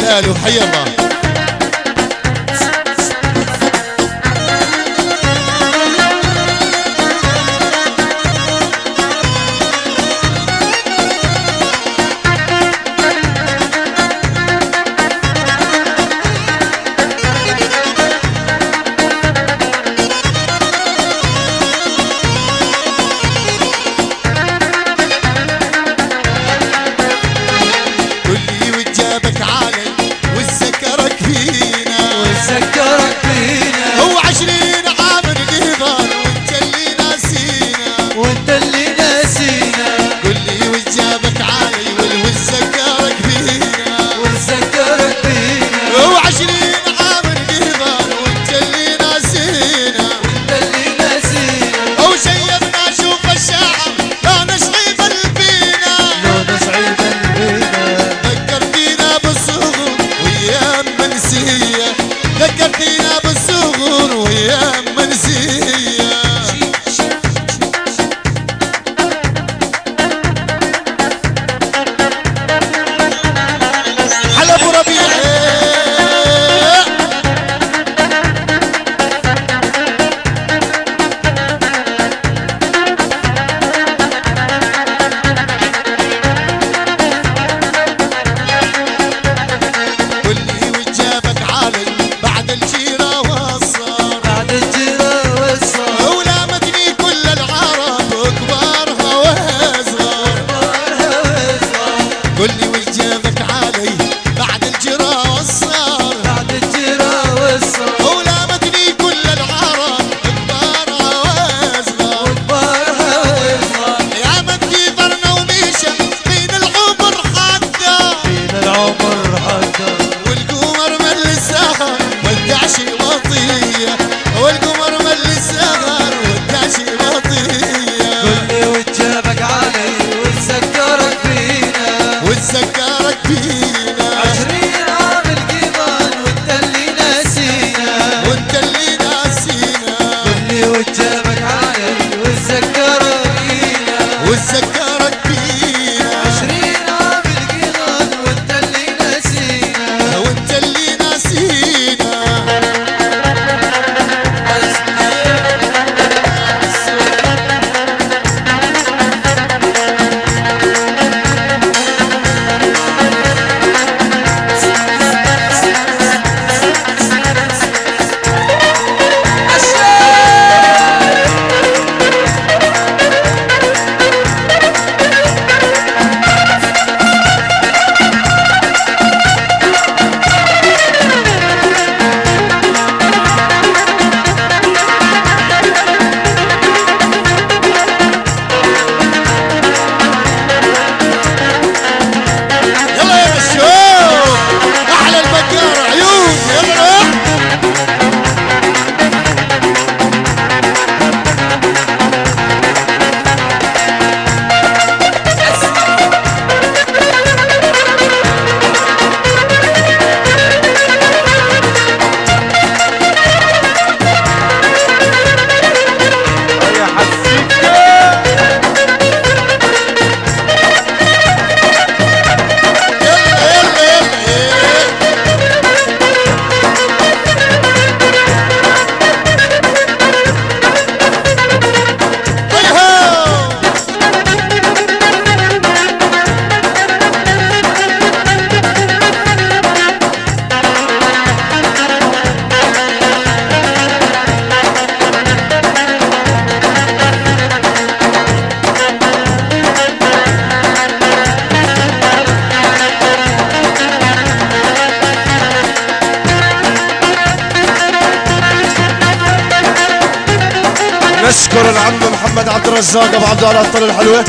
هلال وحي الله. ذكرتينا بالصغر وايام منسيه. على ابو ربيع قولي وجابك علي بعد الجرا والصار، بعد الجرا والصار ولامتني كل العرب كبارها واصغر، كبارها واصغر يا من كبرنا ومشى بين العمر حدا، بين العمر حدا والقمر مل السهر ودعش وطيه، والقمر مل السهر ودعش وطيه. قولي وجابك علي وتذكرك فينا، وتذكرك فينا 20 عام القيضان وانت اللي ناسينا، وانت اللي ناسينا. قولي وجابك علي وتذكرك فينا، وتذكرك فينا 20 عام القيضان وانت اللي ناسينا، وانت اللي ناسينا. نشكر العم محمد عبد الرزاق ابو عبد الله الطل الحلوه،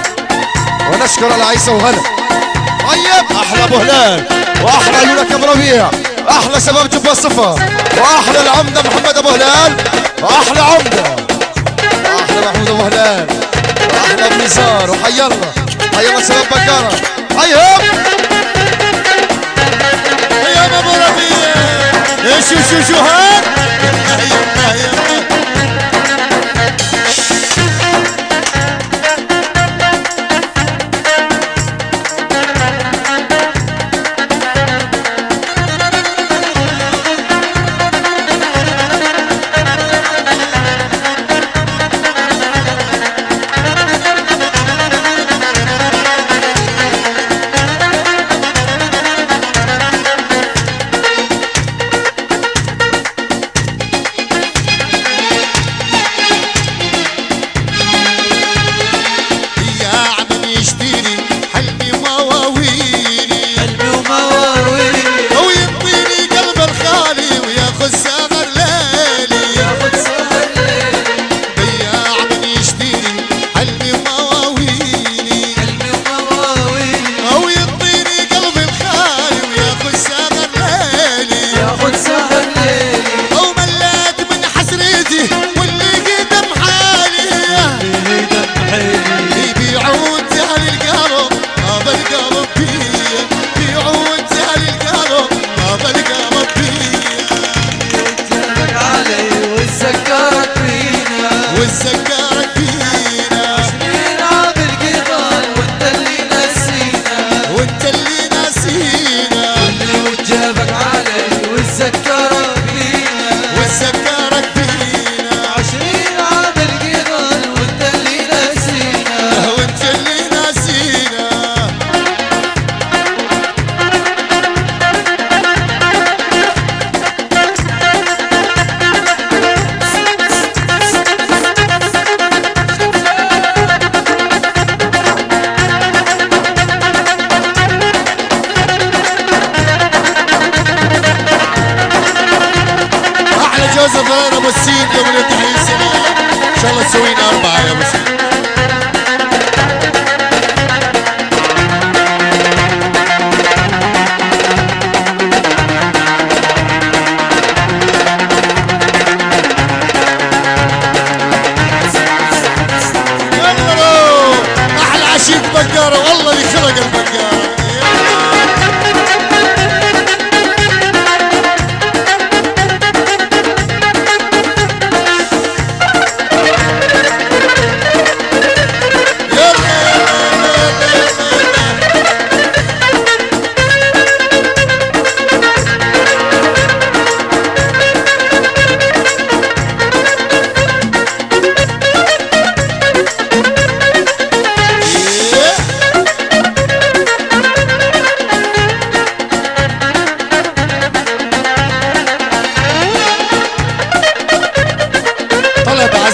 ونشكر العيسى وغلا. طيب احلى ابو هلال واحلى لولك ابو ربيع، احلى شباب جبه الصفا، واحلى العمده محمد ابو هلال، واحلى عمده احلى محمود ابو هلال، واحلى ابو نزار. وحي الله حي الله شباب بكاره، حيهم حيهم ابو ربيع. شو هاد